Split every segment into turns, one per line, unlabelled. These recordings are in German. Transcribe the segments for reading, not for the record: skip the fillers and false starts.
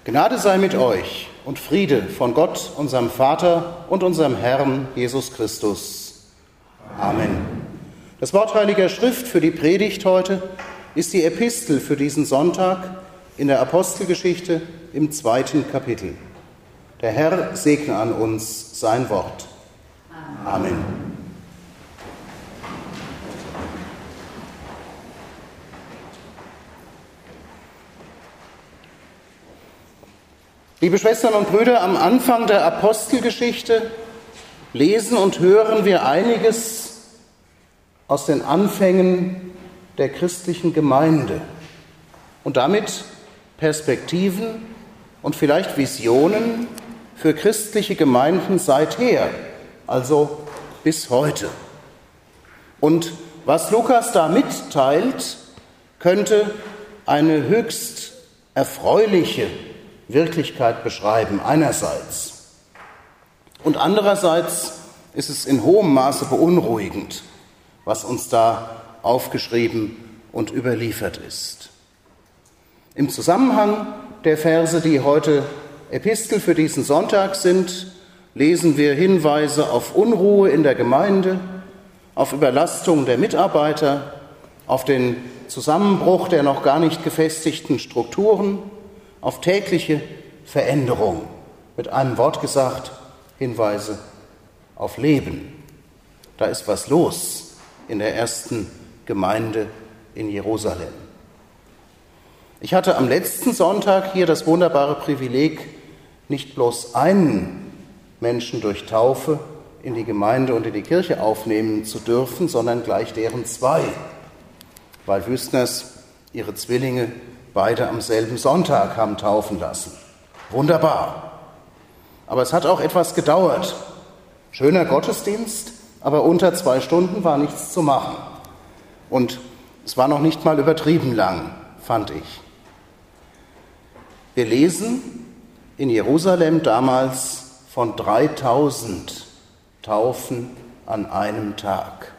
Gnade sei mit euch und Friede von Gott, unserem Vater und unserem Herrn Jesus Christus. Amen. Das Wort Heiliger Schrift für die Predigt heute ist die Epistel für diesen Sonntag in der Apostelgeschichte im 2. Kapitel. Der Herr segne an uns sein Wort. Amen. Liebe Schwestern und Brüder, am Anfang der Apostelgeschichte lesen und hören wir einiges aus den Anfängen der christlichen Gemeinde und damit Perspektiven und vielleicht Visionen für christliche Gemeinden seither, also bis heute. Und was Lukas da mitteilt, könnte eine höchst erfreuliche Wirklichkeit beschreiben, einerseits. Und andererseits ist es in hohem Maße beunruhigend, was uns da aufgeschrieben und überliefert ist. Im Zusammenhang der Verse, die heute Epistel für diesen Sonntag sind, lesen wir Hinweise auf Unruhe in der Gemeinde, auf Überlastung der Mitarbeiter, auf den Zusammenbruch der noch gar nicht gefestigten Strukturen, auf tägliche Veränderung. Mit einem Wort gesagt, Hinweise auf Leben. Da ist was los in der ersten Gemeinde in Jerusalem. Ich hatte am letzten Sonntag hier das wunderbare Privileg, nicht bloß einen Menschen durch Taufe in die Gemeinde und in die Kirche aufnehmen zu dürfen, sondern gleich deren zwei, weil Wüstners ihre Zwillinge beide am selben Sonntag haben taufen lassen. Wunderbar. Aber es hat auch etwas gedauert. Schöner Gottesdienst, aber unter 2 Stunden war nichts zu machen. Und es war noch nicht mal übertrieben lang, fand ich. Wir lesen in Jerusalem damals von 3000 Taufen an einem Tag.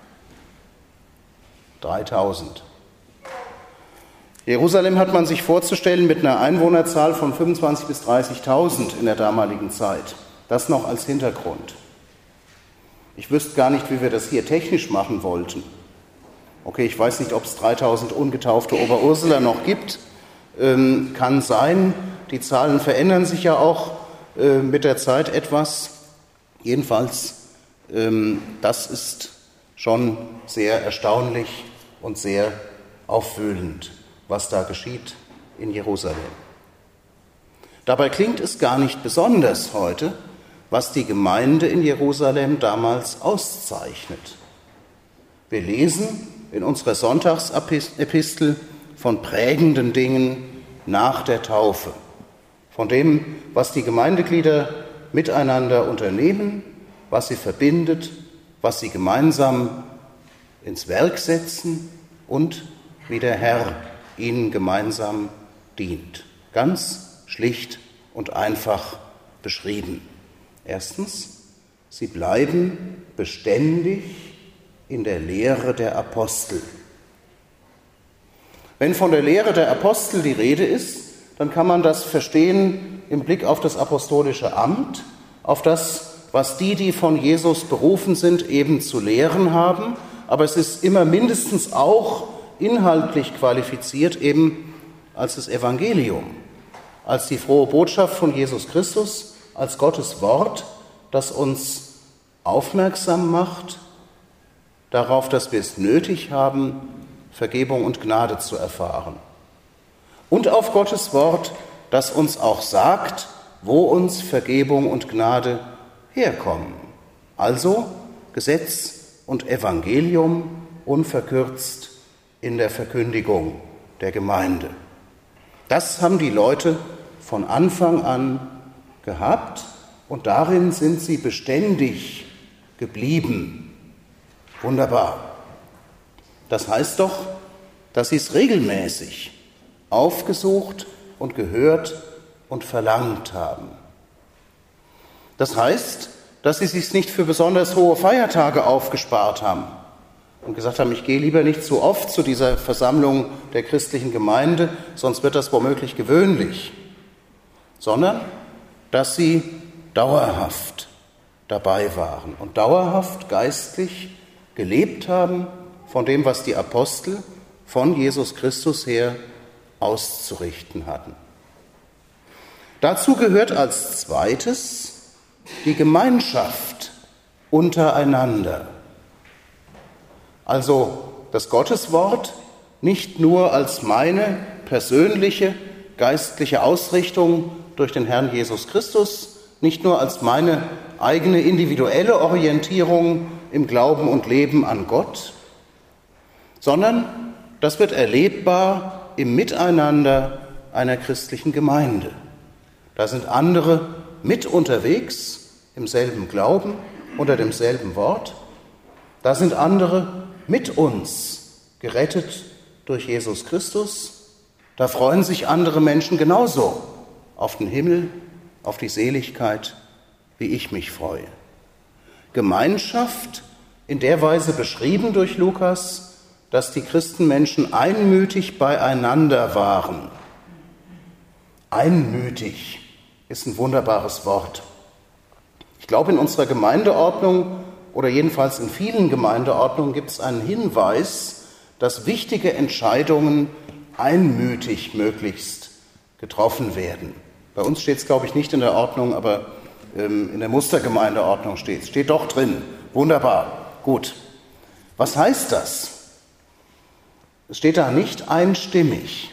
3000. Jerusalem hat man sich vorzustellen mit einer Einwohnerzahl von 25.000 bis 30.000 in der damaligen Zeit. Das noch als Hintergrund. Ich wüsste gar nicht, wie wir das hier technisch machen wollten. Okay, ich weiß nicht, ob es 3.000 ungetaufte Oberursuler noch gibt. Kann sein. Die Zahlen verändern sich ja auch mit der Zeit etwas. Jedenfalls, das ist schon sehr erstaunlich und sehr aufwühlend, was da geschieht in Jerusalem. Dabei klingt es gar nicht besonders heute, was die Gemeinde in Jerusalem damals auszeichnet. Wir lesen in unserer Sonntagsepistel von prägenden Dingen nach der Taufe, von dem, was die Gemeindeglieder miteinander unternehmen, was sie verbindet, was sie gemeinsam ins Werk setzen und wie der Herr ihnen gemeinsam dient. Ganz schlicht und einfach beschrieben. Erstens, sie bleiben beständig in der Lehre der Apostel. Wenn von der Lehre der Apostel die Rede ist, dann kann man das verstehen im Blick auf das apostolische Amt, auf das, was die von Jesus berufen sind, eben zu lehren haben. Aber es ist immer mindestens auch inhaltlich qualifiziert eben als das Evangelium, als die frohe Botschaft von Jesus Christus, als Gottes Wort, das uns aufmerksam macht darauf, dass wir es nötig haben, Vergebung und Gnade zu erfahren. Und auf Gottes Wort, das uns auch sagt, wo uns Vergebung und Gnade herkommen. Also Gesetz und Evangelium unverkürzt in der Verkündigung der Gemeinde. Das haben die Leute von Anfang an gehabt und darin sind sie beständig geblieben. Wunderbar. Das heißt doch, dass sie es regelmäßig aufgesucht und gehört und verlangt haben. Das heißt, dass sie es sich nicht für besonders hohe Feiertage aufgespart haben und gesagt haben, ich gehe lieber nicht so oft zu dieser Versammlung der christlichen Gemeinde, sonst wird das womöglich gewöhnlich. sondern dass sie dauerhaft dabei waren und dauerhaft geistlich gelebt haben von dem, was die Apostel von Jesus Christus her auszurichten hatten. Dazu gehört als zweites die Gemeinschaft untereinander. Also das Gotteswort nicht nur als meine persönliche geistliche Ausrichtung durch den Herrn Jesus Christus, nicht nur als meine eigene individuelle Orientierung im Glauben und Leben an Gott, sondern das wird erlebbar im Miteinander einer christlichen Gemeinde. Da sind andere mit unterwegs, im selben Glauben, unter demselben Wort. Da sind andere mit uns, gerettet durch Jesus Christus. Da freuen sich andere Menschen genauso auf den Himmel, auf die Seligkeit, wie ich mich freue. Gemeinschaft in der Weise beschrieben durch Lukas, dass die Christenmenschen einmütig beieinander waren. Einmütig ist ein wunderbares Wort. Ich glaube, in unserer Gemeindeordnung oder jedenfalls in vielen Gemeindeordnungen gibt es einen Hinweis, dass wichtige Entscheidungen einmütig möglichst getroffen werden. Bei uns steht es, glaube ich, nicht in der Ordnung, aber in der Mustergemeindeordnung steht es. Steht doch drin. Wunderbar. Gut. Was heißt das? Es steht da nicht einstimmig.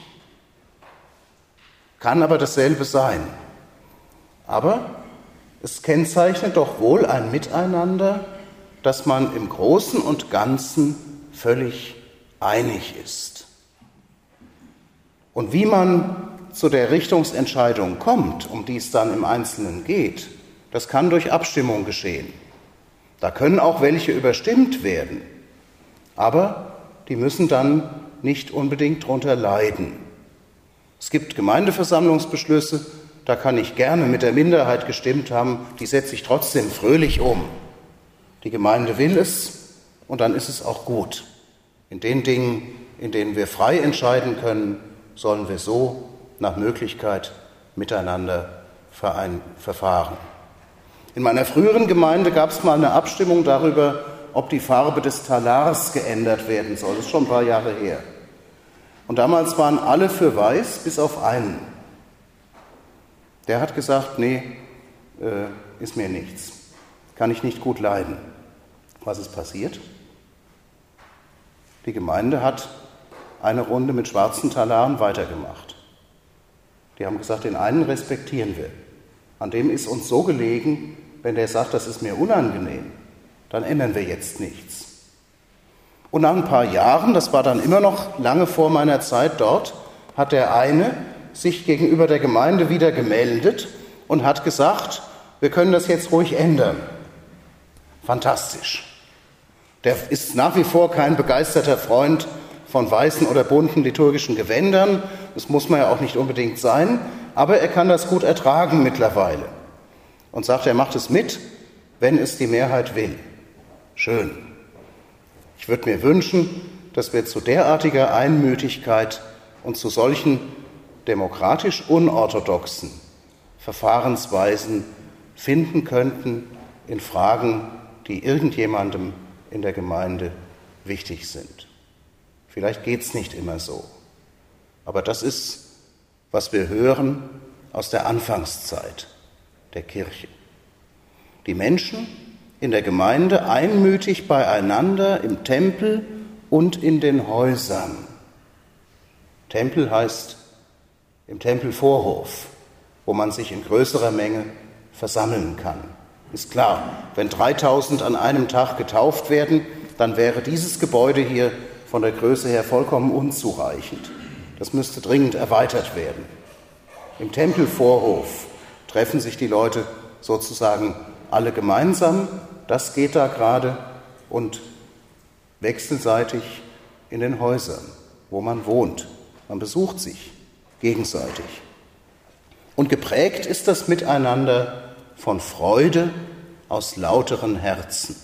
Kann aber dasselbe sein. Aber es kennzeichnet doch wohl ein Miteinander, dass man im Großen und Ganzen völlig einig ist. Und wie man zu der Richtungsentscheidung kommt, um die es dann im Einzelnen geht, das kann durch Abstimmung geschehen. Da können auch welche überstimmt werden, aber die müssen dann nicht unbedingt darunter leiden. Es gibt Gemeindeversammlungsbeschlüsse, da kann ich gerne mit der Minderheit gestimmt haben, die setze ich trotzdem fröhlich um. Die Gemeinde will es und dann ist es auch gut. In den Dingen, in denen wir frei entscheiden können, sollen wir so nach Möglichkeit miteinander verfahren. In meiner früheren Gemeinde gab es mal eine Abstimmung darüber, ob die Farbe des Talars geändert werden soll. Das ist schon ein paar Jahre her. Und damals waren alle für weiß, bis auf einen. Der hat gesagt, nee, ist mir nichts. Kann ich nicht gut leiden. Was ist passiert? Die Gemeinde hat eine Runde mit schwarzen Talaren weitergemacht. Die haben gesagt, den einen respektieren wir. An dem ist uns so gelegen, wenn der sagt, das ist mir unangenehm, dann ändern wir jetzt nichts. Und nach ein paar Jahren, das war dann immer noch lange vor meiner Zeit dort, hat der eine sich gegenüber der Gemeinde wieder gemeldet und hat gesagt, wir können das jetzt ruhig ändern. Fantastisch. Der ist nach wie vor kein begeisterter Freund von weißen oder bunten liturgischen Gewändern. Das muss man ja auch nicht unbedingt sein, aber er kann das gut ertragen mittlerweile. Und sagt, er macht es mit, wenn es die Mehrheit will. Schön. Ich würde mir wünschen, dass wir zu derartiger Einmütigkeit und zu solchen demokratisch unorthodoxen Verfahrensweisen finden könnten in Fragen, die irgendjemandem in der Gemeinde wichtig sind. Vielleicht geht es nicht immer so, aber das ist, was wir hören aus der Anfangszeit der Kirche. Die Menschen in der Gemeinde einmütig beieinander im Tempel und in den Häusern. Tempel heißt im Tempelvorhof, wo man sich in größerer Menge versammeln kann. Ist klar, wenn 3000 an einem Tag getauft werden, dann wäre dieses Gebäude hier von der Größe her vollkommen unzureichend. Das müsste dringend erweitert werden. Im Tempelvorhof treffen sich die Leute sozusagen alle gemeinsam, das geht da gerade, und wechselseitig in den Häusern, wo man wohnt. Man besucht sich gegenseitig. Und geprägt ist das Miteinander von Freude aus lauteren Herzen.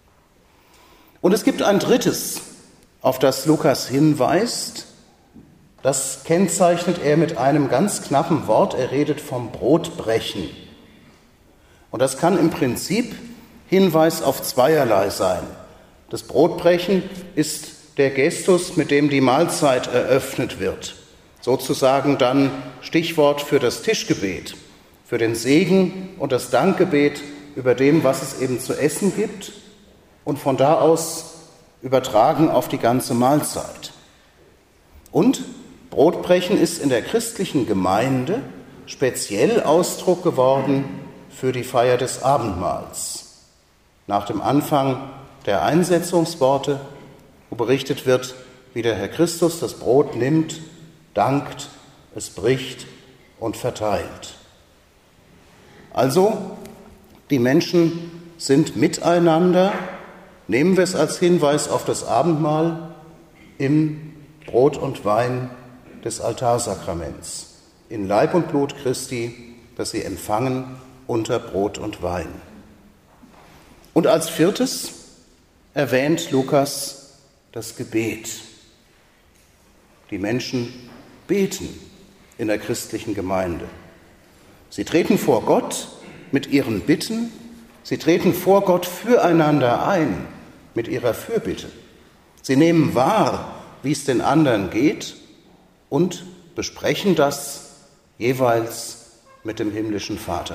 Und es gibt ein drittes, auf das Lukas hinweist, Das kennzeichnet er mit einem ganz knappen Wort. Er redet vom Brotbrechen. Und das kann im Prinzip Hinweis auf zweierlei sein. Das Brotbrechen ist der Gestus, mit dem die Mahlzeit eröffnet wird. Sozusagen dann Stichwort für das Tischgebet, für den Segen und das Dankgebet über dem, was es eben zu essen gibt und von da aus übertragen auf die ganze Mahlzeit. Und Brotbrechen ist in der christlichen Gemeinde speziell Ausdruck geworden für die Feier des Abendmahls. Nach dem Anfang der Einsetzungsworte, wo berichtet wird, wie der Herr Christus das Brot nimmt, dankt, es bricht und verteilt. Also, die Menschen sind miteinander, nehmen wir es als Hinweis auf das Abendmahl, im Brot und Wein des Altarsakraments, in Leib und Blut Christi, das sie empfangen unter Brot und Wein. Und als viertes erwähnt Lukas das Gebet. Die Menschen beten in der christlichen Gemeinde. Sie treten vor Gott mit ihren Bitten, sie treten vor Gott füreinander ein mit ihrer Fürbitte. Sie nehmen wahr, wie es den anderen geht und besprechen das jeweils mit dem himmlischen Vater.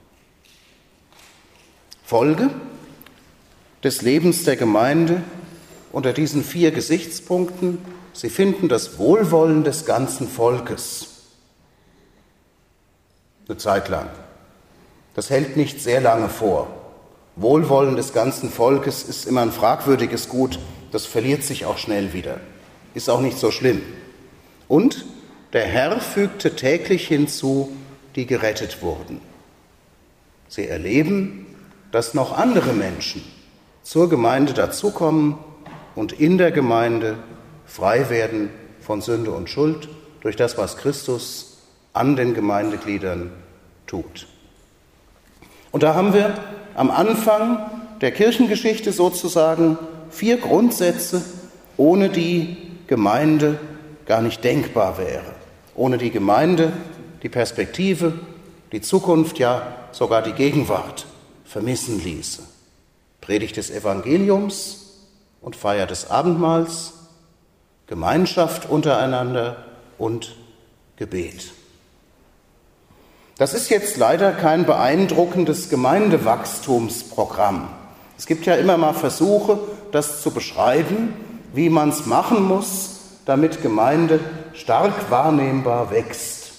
Folge des Lebens der Gemeinde unter diesen 4 Gesichtspunkten: Sie finden das Wohlwollen des ganzen Volkes. Eine Zeit lang. Das hält nicht sehr lange vor. Wohlwollen des ganzen Volkes ist immer ein fragwürdiges Gut, das verliert sich auch schnell wieder. Ist auch nicht so schlimm. Und der Herr fügte täglich hinzu, die gerettet wurden. Sie erleben, dass noch andere Menschen zur Gemeinde dazukommen und in der Gemeinde frei werden von Sünde und Schuld durch das, was Christus an den Gemeindegliedern tut. Und da haben wir am Anfang der Kirchengeschichte sozusagen 4 Grundsätze, ohne die Gemeinde gar nicht denkbar wäre. Ohne die Gemeinde die Perspektive, die Zukunft, ja sogar die Gegenwart vermissen ließe. Predigt des Evangeliums und Feier des Abendmahls, Gemeinschaft untereinander und Gebet. Das ist jetzt leider kein beeindruckendes Gemeindewachstumsprogramm. Es gibt ja immer mal Versuche, das zu beschreiben, wie man es machen muss, damit Gemeinde stark wahrnehmbar wächst.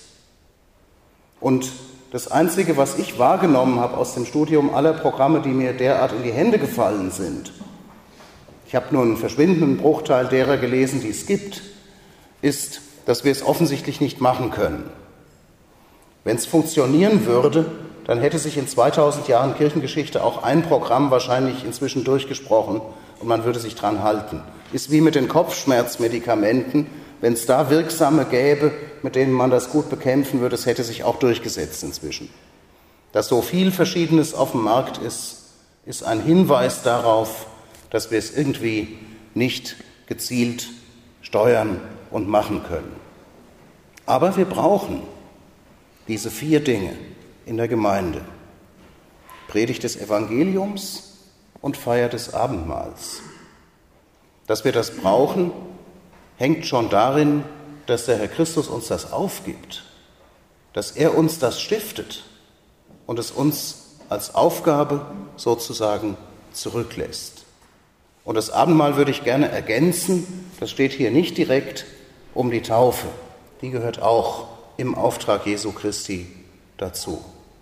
Und das Einzige, was ich wahrgenommen habe aus dem Studium aller Programme, die mir derart in die Hände gefallen sind, ich habe nur einen verschwindenden Bruchteil derer gelesen, die es gibt, ist, dass wir es offensichtlich nicht machen können. Wenn es funktionieren würde, dann hätte sich in 2000 Jahren Kirchengeschichte auch ein Programm wahrscheinlich inzwischen durchgesprochen und man würde sich dran halten. Ist wie mit den Kopfschmerzmedikamenten. Wenn es da wirksame gäbe, mit denen man das gut bekämpfen würde, das hätte sich auch durchgesetzt inzwischen. Dass so viel Verschiedenes auf dem Markt ist, ist ein Hinweis darauf, dass wir es irgendwie nicht gezielt steuern und machen können. Aber wir brauchen diese 4 Dinge in der Gemeinde: Predigt des Evangeliums und Feier des Abendmahls. Dass wir das brauchen, hängt schon darin, dass der Herr Christus uns das aufgibt, dass er uns das stiftet und es uns als Aufgabe sozusagen zurücklässt. Und das Abendmahl würde ich gerne ergänzen, das steht hier nicht direkt, um die Taufe. Die gehört auch im Auftrag Jesu Christi dazu.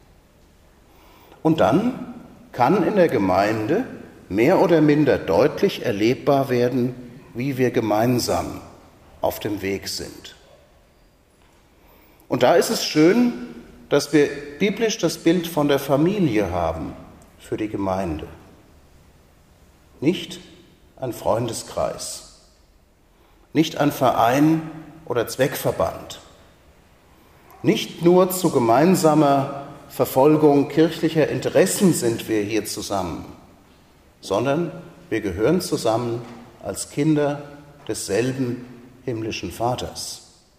Und dann kann in der Gemeinde mehr oder minder deutlich erlebbar werden, wie wir gemeinsam auf dem Weg sind. Und da ist es schön, dass wir biblisch das Bild von der Familie haben für die Gemeinde. Nicht ein Freundeskreis, nicht ein Verein oder Zweckverband, nicht nur zu gemeinsamer Verfolgung kirchlicher Interessen sind wir hier zusammen, sondern wir gehören zusammen als Kinder desselben himmlischen Vaters.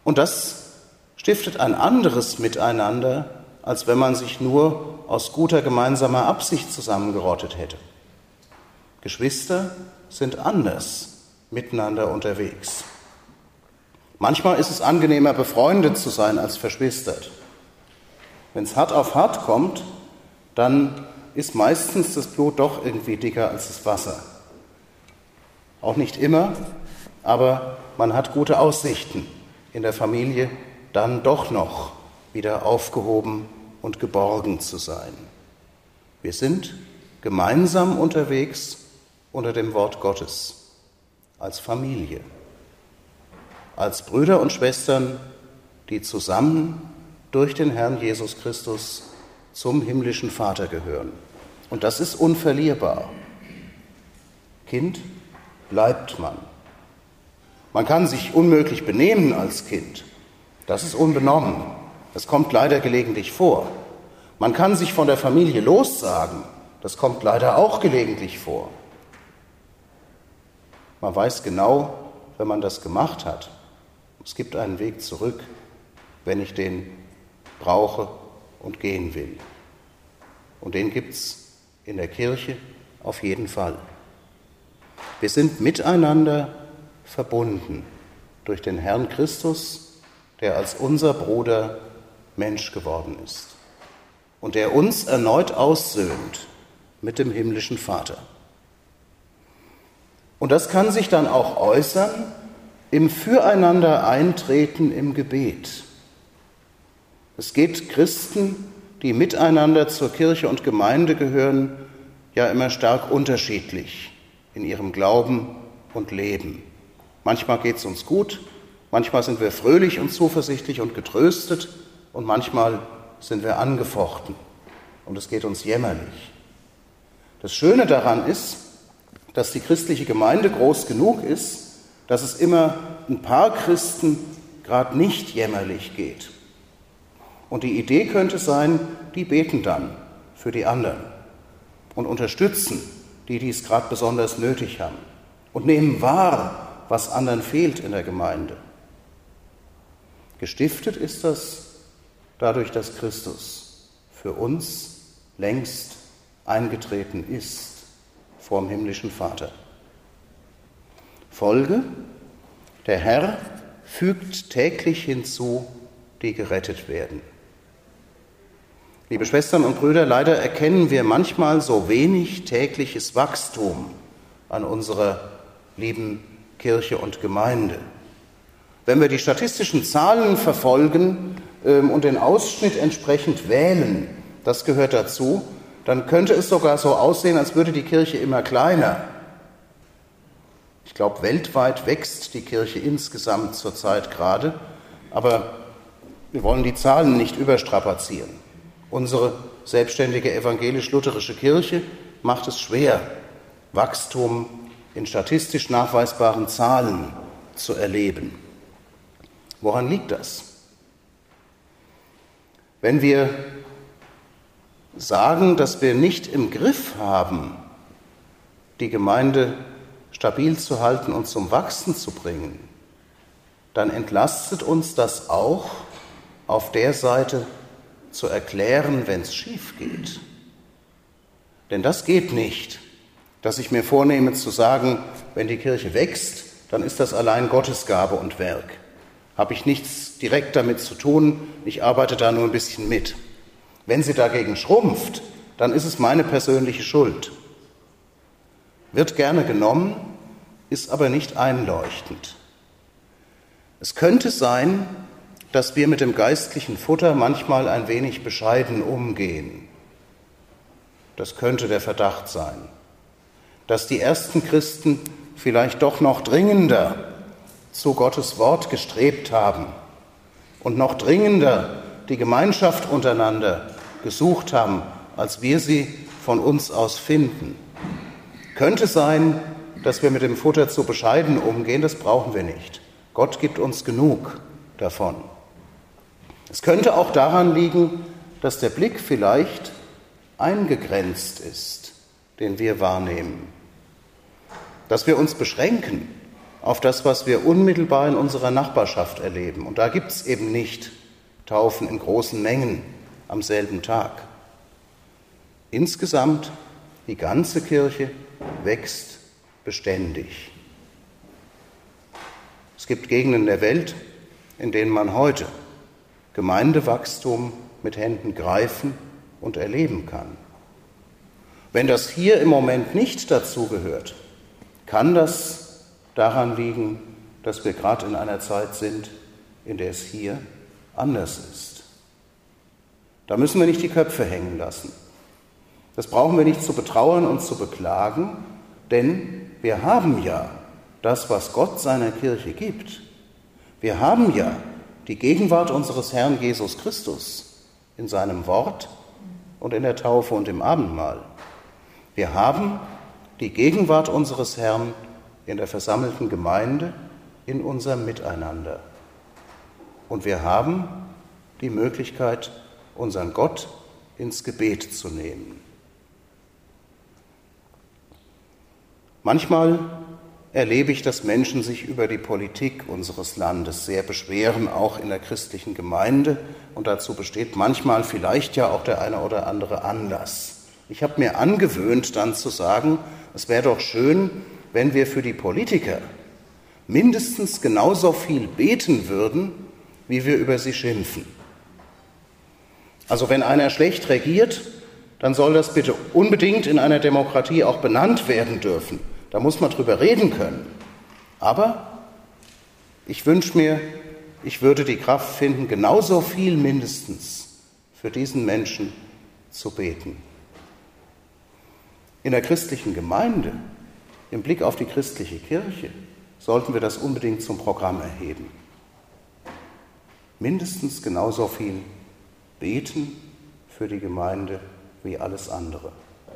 Und das stiftet ein anderes Miteinander, als wenn man sich nur aus guter gemeinsamer Absicht zusammengerottet hätte. Geschwister sind anders miteinander unterwegs. Manchmal ist es angenehmer, befreundet zu sein als verschwistert. Wenn es hart auf hart kommt, dann ist meistens das Blut doch irgendwie dicker als das Wasser. Auch nicht immer, aber man hat gute Aussichten, in der Familie dann doch noch wieder aufgehoben und geborgen zu sein. Wir sind gemeinsam unterwegs unter dem Wort Gottes, als Familie, als Brüder und Schwestern, die zusammen durch den Herrn Jesus Christus zum himmlischen Vater gehören. Und das ist unverlierbar. Kind bleibt man. Man kann sich unmöglich benehmen als Kind. Das ist unbenommen. Das kommt leider gelegentlich vor. Man kann sich von der Familie lossagen. Das kommt leider auch gelegentlich vor. Man weiß genau, wenn man das gemacht hat, es gibt einen Weg zurück, wenn ich den brauche und gehen will. Und den gibt es in der Kirche auf jeden Fall. Wir sind miteinander verbunden durch den Herrn Christus, der als unser Bruder Mensch geworden ist und der uns erneut aussöhnt mit dem himmlischen Vater. Und das kann sich dann auch äußern im Füreinander-Eintreten im Gebet. Es geht Christen, die miteinander zur Kirche und Gemeinde gehören, ja immer stark unterschiedlich in ihrem Glauben und Leben. Manchmal geht es uns gut, manchmal sind wir fröhlich und zuversichtlich und getröstet und manchmal sind wir angefochten und es geht uns jämmerlich. Das Schöne daran ist, dass die christliche Gemeinde groß genug ist, dass es immer ein paar Christen gerade nicht jämmerlich geht. Und die Idee könnte sein, die beten dann für die anderen und unterstützen die, die es gerade besonders nötig haben und nehmen wahr, was anderen fehlt in der Gemeinde. Gestiftet ist das dadurch, dass Christus für uns längst eingetreten ist vorm himmlischen Vater. Folge: Der Herr fügt täglich hinzu, die gerettet werden. Liebe Schwestern und Brüder, leider erkennen wir manchmal so wenig tägliches Wachstum an unserer lieben Kirche und Gemeinde. Wenn wir die statistischen Zahlen verfolgen und den Ausschnitt entsprechend wählen, das gehört dazu, dann könnte es sogar so aussehen, als würde die Kirche immer kleiner. Ich glaube, weltweit wächst die Kirche insgesamt zurzeit gerade, aber wir wollen die Zahlen nicht überstrapazieren. Unsere selbstständige evangelisch-lutherische Kirche macht es schwer, Wachstum in statistisch nachweisbaren Zahlen zu erleben. Woran liegt das? Wenn wir sagen, dass wir nicht im Griff haben, die Gemeinde stabil zu halten und zum Wachsen zu bringen, dann entlastet uns das auch, auf der Seite zu erklären, wenn es schief geht. Denn das geht nicht, dass ich mir vornehme zu sagen, wenn die Kirche wächst, dann ist das allein Gottes Gabe und Werk. Habe ich nichts direkt damit zu tun, ich arbeite da nur ein bisschen mit. Wenn sie dagegen schrumpft, dann ist es meine persönliche Schuld. Wird gerne genommen, ist aber nicht einleuchtend. Es könnte sein, dass wir mit dem geistlichen Futter manchmal ein wenig bescheiden umgehen. Das könnte der Verdacht sein, dass die ersten Christen vielleicht doch noch dringender zu Gottes Wort gestrebt haben und noch dringender die Gemeinschaft untereinander gesucht haben, als wir sie von uns aus finden. Könnte sein, dass wir mit dem Futter zu bescheiden umgehen, das brauchen wir nicht. Gott gibt uns genug davon. Es könnte auch daran liegen, dass der Blick vielleicht eingegrenzt ist, den wir wahrnehmen. Dass wir uns beschränken auf das, was wir unmittelbar in unserer Nachbarschaft erleben. Und da gibt es eben nicht Taufen in großen Mengen am selben Tag. Insgesamt, die ganze Kirche wächst beständig. Es gibt Gegenden der Welt, in denen man heute Gemeindewachstum mit Händen greifen und erleben kann. Wenn das hier im Moment nicht dazugehört, kann das daran liegen, dass wir gerade in einer Zeit sind, in der es hier anders ist. Da müssen wir nicht die Köpfe hängen lassen. Das brauchen wir nicht zu betrauern und zu beklagen, denn wir haben ja das, was Gott seiner Kirche gibt. Wir haben ja die Gegenwart unseres Herrn Jesus Christus in seinem Wort und in der Taufe und im Abendmahl. Wir haben die Gegenwart unseres Herrn in der versammelten Gemeinde, in unserem Miteinander. Und wir haben die Möglichkeit, unseren Gott ins Gebet zu nehmen. Manchmal erlebe ich, dass Menschen sich über die Politik unseres Landes sehr beschweren, auch in der christlichen Gemeinde. Und dazu besteht manchmal vielleicht ja auch der eine oder andere Anlass. Ich habe mir angewöhnt, dann zu sagen, es wäre doch schön, wenn wir für die Politiker mindestens genauso viel beten würden, wie wir über sie schimpfen. Also wenn einer schlecht regiert, dann soll das bitte unbedingt in einer Demokratie auch benannt werden dürfen. Da muss man drüber reden können. Aber ich wünsche mir, ich würde die Kraft finden, genauso viel mindestens für diesen Menschen zu beten. In der christlichen Gemeinde, im Blick auf die christliche Kirche, sollten wir das unbedingt zum Programm erheben. Mindestens genauso viel beten für die Gemeinde wie alles andere.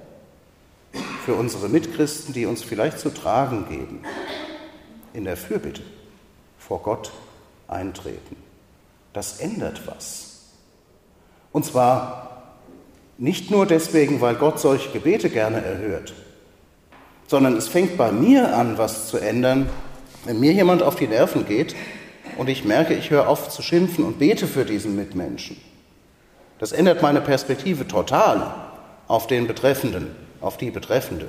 Für unsere Mitchristen, die uns vielleicht zu tragen geben, in der Fürbitte vor Gott eintreten. Das ändert was. Und zwar nicht nur deswegen, weil Gott solche Gebete gerne erhört, sondern es fängt bei mir an, was zu ändern, wenn mir jemand auf die Nerven geht und ich merke, ich höre auf zu schimpfen und bete für diesen Mitmenschen. Das ändert meine Perspektive total auf den Betreffenden, auf die Betreffende.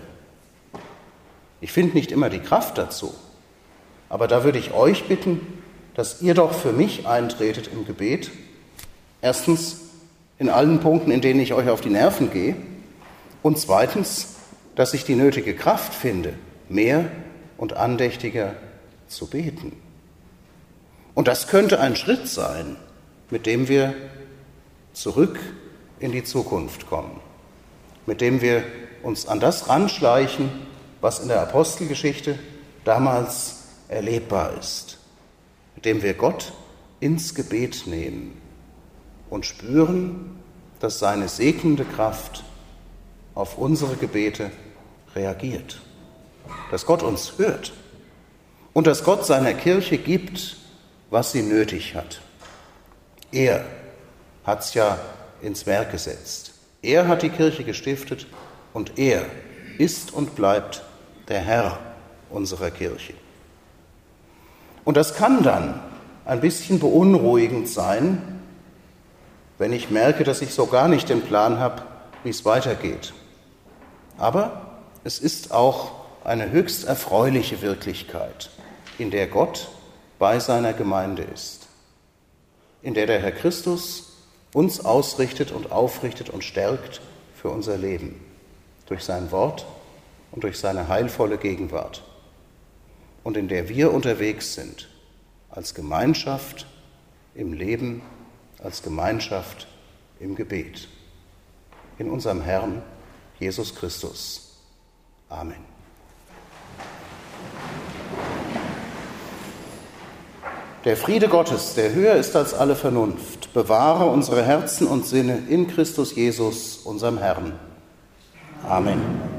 Ich finde nicht immer die Kraft dazu, aber da würde ich euch bitten, dass ihr doch für mich eintretet im Gebet. Erstens, in allen Punkten, in denen ich euch auf die Nerven gehe. Und zweitens, dass ich die nötige Kraft finde, mehr und andächtiger zu beten. Und das könnte ein Schritt sein, mit dem wir zurück in die Zukunft kommen, mit dem wir uns an das ranschleichen, was in der Apostelgeschichte damals erlebbar ist, mit dem wir Gott ins Gebet nehmen und spüren, dass seine segnende Kraft auf unsere Gebete reagiert, dass Gott uns hört und dass Gott seiner Kirche gibt, was sie nötig hat. Er hat es ja ins Werk gesetzt. Er hat die Kirche gestiftet und er ist und bleibt der Herr unserer Kirche. Und das kann dann ein bisschen beunruhigend sein, wenn ich merke, dass ich so gar nicht den Plan habe, wie es weitergeht. Aber es ist auch eine höchst erfreuliche Wirklichkeit, in der Gott bei seiner Gemeinde ist, in der der Herr Christus uns ausrichtet und aufrichtet und stärkt für unser Leben, durch sein Wort und durch seine heilvolle Gegenwart, und in der wir unterwegs sind, als Gemeinschaft im Leben, als Gemeinschaft im Gebet, in unserem Herrn Jesus Christus. Amen. Der Friede Gottes, der höher ist als alle Vernunft, bewahre unsere Herzen und Sinne in Christus Jesus, unserem Herrn. Amen.